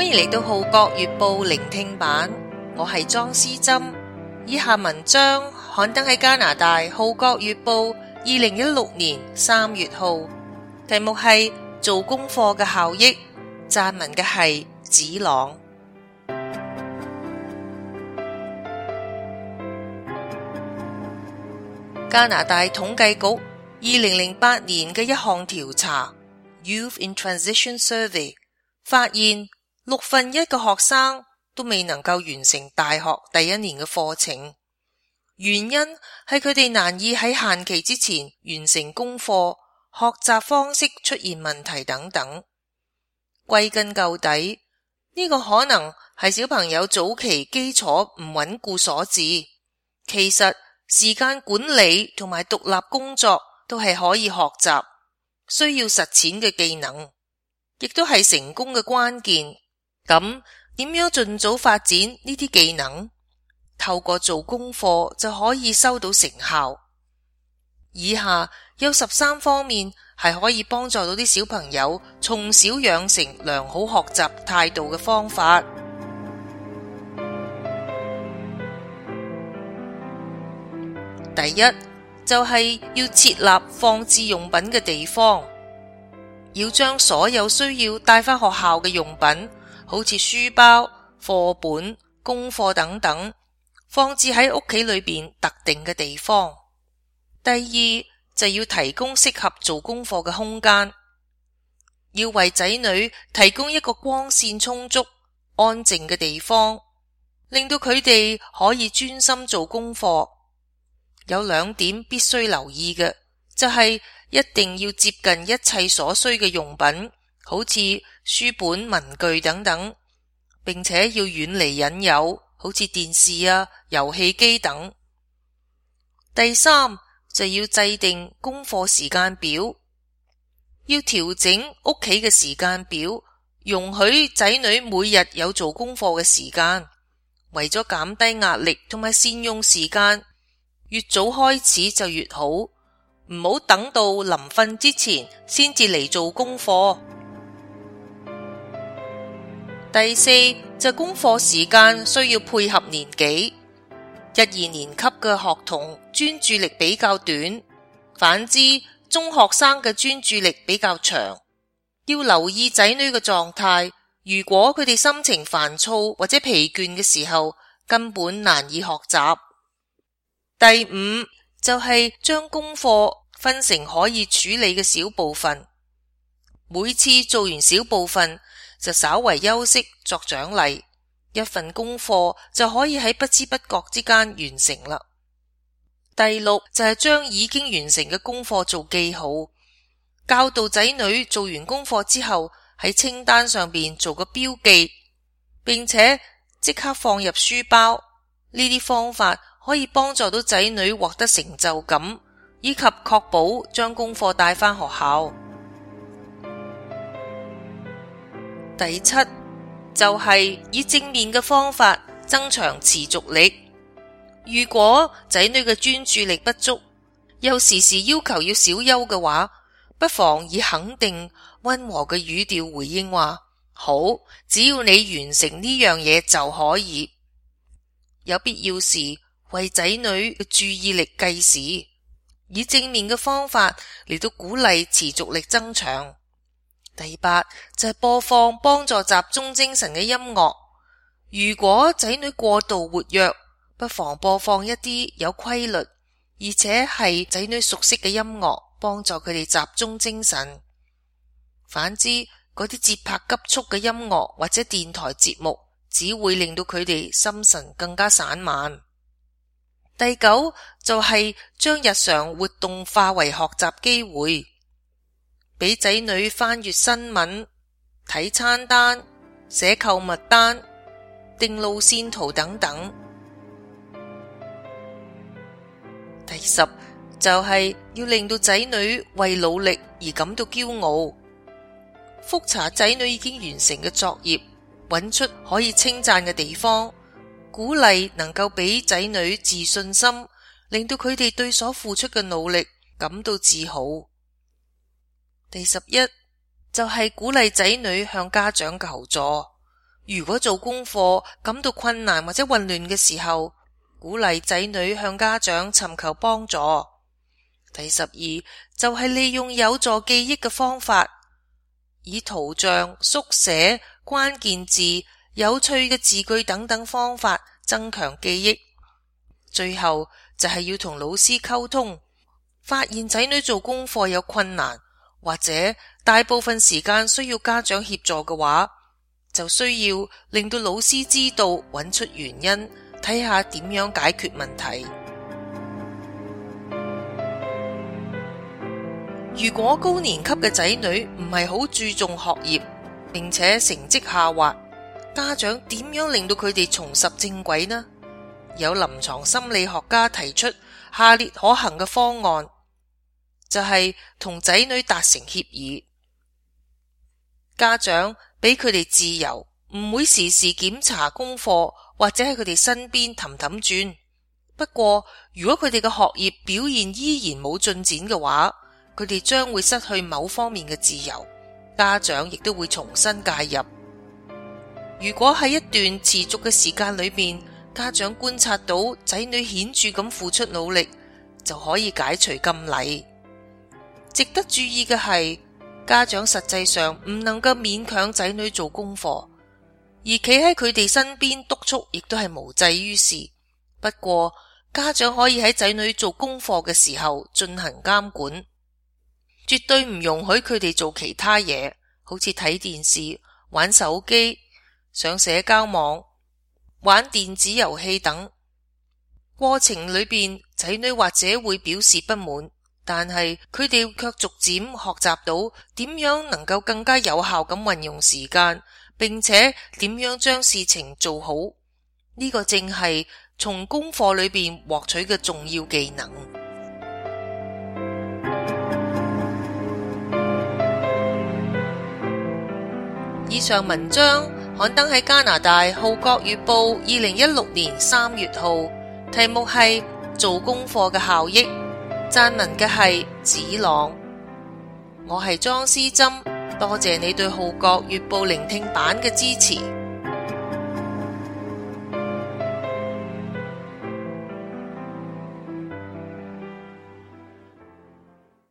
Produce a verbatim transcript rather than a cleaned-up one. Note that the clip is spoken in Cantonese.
歡迎嚟到《號角月報》聆聽版，我係莊思珍。以下文章刊登喺加拿大《號角月報》二零一六年三月號，題目係做功課嘅效益，撰文嘅係子朗。加拿大統計局二零零八年嘅一項調查 Youth in Transition Survey 發現，六分一嘅學生都未能夠完成大學第一年嘅課程，原因係佢哋難以喺限期之前完成功課，學習方式出現問題等等。歸根究底，呢個可能係小朋友早期基礎唔穩固所致。其實時間管理同埋獨立工作都係可以學習，需要實踐嘅技能，亦都係成功嘅關鍵。咁點樣盡早發展呢啲技能？透過做功課就可以收到成效。以下有十三方面係可以幫助到啲小朋友從小養成良好學習態度嘅方法。第一，就係要設立放置用品嘅地方，要將所有需要帶返學校嘅用品，好似書包、課本、功課等等，放置喺屋企裏邊特定嘅地方。第二，就要提供適合做功課嘅空間，要為仔女提供一個光線充足、安靜嘅地方，令到佢哋可以專心做功課。有兩點必須留意嘅，就係一定要接近一切所需嘅用品，好似書本、文具等等，並且要遠離引誘，好似電視啊、遊戲機等。第三，就要制定功課時間表，要調整屋企嘅時間表，容許仔女每日有做功課嘅時間，為咗減低壓力同埋善用時間，越早開始就越好，唔好等到臨瞓之前先至嚟做功課。第四，就功課時間需要配合年紀，一二年級嘅學童專注力比較短，反之中學生嘅專注力比較長。要留意仔女嘅狀態，如果佢哋心情煩躁或者疲倦嘅時候，根本難以學習。第五，就係將功課分成可以處理嘅小部分，每次做完小部分就稍為休息作獎勵，一份功課就可以喺不知不覺之間完成啦。第六，就係將已經完成嘅功課做記號，教導仔女做完功課之後喺清單上邊做個標記，並且即刻放入書包。呢啲方法可以幫助到仔女獲得成就感，以及確保將功課帶返學校。第七，就係以正面嘅方法增強持續力。如果仔女嘅專注力不足，又時時要求要小休嘅話，不妨以肯定溫和嘅語調回應話：好，只要你完成呢樣嘢就可以。有必要時為仔女嘅注意力計時，以正面嘅方法嚟到鼓勵持續力增長。第八，就係播放幫助集中精神嘅音樂。如果仔女過度活躍，不妨播放一啲有規律而且係仔女熟悉嘅音樂，幫助佢哋集中精神。反之，嗰啲節拍急速嘅音樂或者電台節目，只會令到佢哋心神更加散漫。第九，就係將日常活動化為學習機會，俾仔女翻閱新聞、睇餐單、寫購物單、定路線圖等等。第十，就係要令到仔女為努力而感到驕傲，複查仔女已經完成嘅作業，揾出可以稱讚嘅地方，鼓勵能夠俾仔女自信心，令到佢哋對所付出嘅努力感到自豪。第十一，就係鼓勵仔女向家長求助， 如果做功課感到困難或者混亂嘅時候，鼓勵仔女向家長尋求幫助。第十二就係利用有助記憶嘅方法，以圖像、縮寫、關鍵字、有趣嘅字句等等方法增強記憶。最後就係要同老師溝通，發現仔女做功課有困難，或者大部分時間需要家長協助嘅話，就需要令到老師知道，揾出原因，睇下點樣解決問題。如果高年級嘅仔女唔係好注重學業，並且成績下滑，家長點樣令到佢哋重拾正軌呢？有臨床心理學家提出下列可行嘅方案，就係同仔女達成協議，家長俾佢哋自由，唔會時時檢查功課，或者喺佢哋身邊氹氹轉。不過如果佢哋嘅學業表現依然冇進展嘅話，佢哋將會失去某方面嘅自由，家長亦都會重新介入。如果喺一段持續嘅時間裏面，家長觀察到仔女顯著咁付出努力，就可以解除禁禮。值得注意嘅係，家長實際上唔能夠勉強仔女做功課，而企喺佢哋身邊督促亦都係無濟於事。不過家長可以喺仔女做功課嘅時候進行監管，絕對唔容許佢哋做其他嘢，好似睇電視、玩手機、上社交網、玩電子遊戲等。過程裏邊，仔女或者會表示不滿，但係佢哋卻逐漸學習到點樣能夠更加有效咁運用時間，並且點樣將事情做好。呢個正係從功課裏邊獲取嘅重要技能。以上文章刊登喺加拿大《號角月報》二零一六年三月號，題目係做功課嘅效益，撰文嘅係子朗。我係莊思珍，多謝你對《號角月報》聆聽版嘅支持。